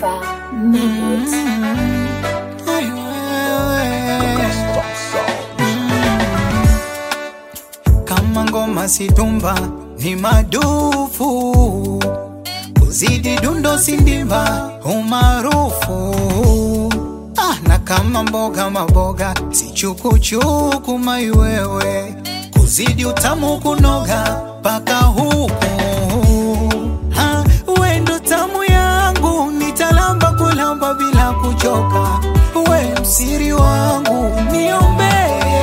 Diva Minutes. Kama ngoma situmba ni madufu, kuzidi dundo sindimba umarufu. Na kama mboga maboga si chukuchuku maiwewe, kuzidi utamu kunoga paka huku. Wendo tamu yangu nitalamba kulamba bila kuchoka, we msiri wangu niombe.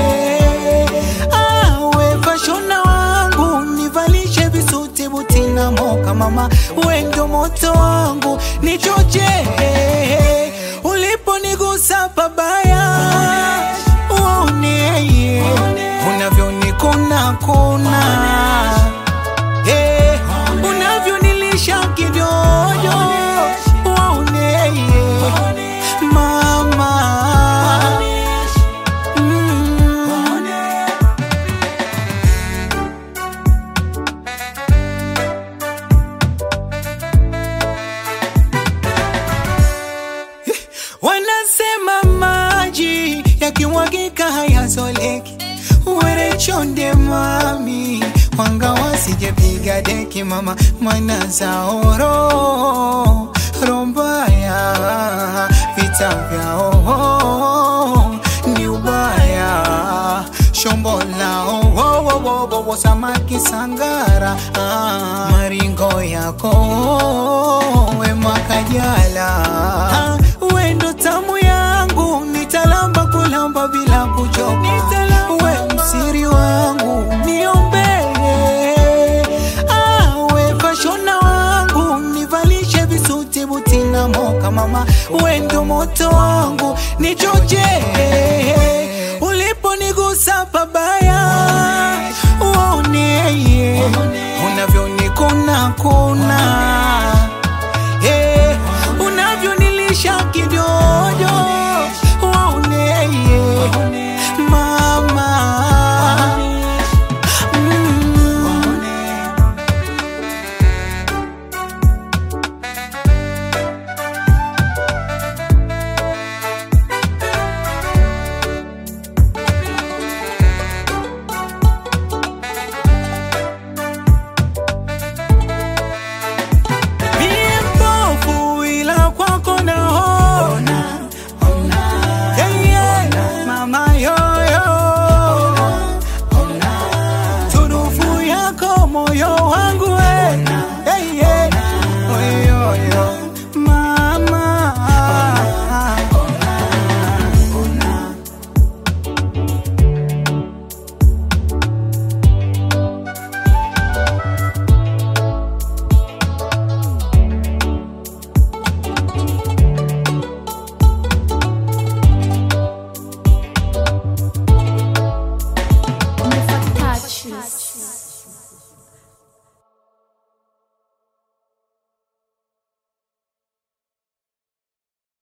We fashona wangu nivalishe visuti butina moka mama, wendo moto wangu nichoche. Uliponigusa pabaya uone unavyonikuna kuna, unavyonilisha kidogo uone mama. Wanasema maji yakimwagika hayazoleki, were chonde mami wanga wasijepiga deki mama, mana zaoro rombaya vita vyao ni ubaya, shombo lao samaki sangara, maringo yako we makajala. Wendo tamu yangu nitalamba kulamba bila kuchoka, we msiri wangu niombe. We fashona wangu nivalishe visuti butina moka mama, wendo moto wangu nichoche. Uliponigusa pabaya uone unavyonikuna kuna, unavyonilisha kidogo uone mama. Moyo wangu mama, Touch.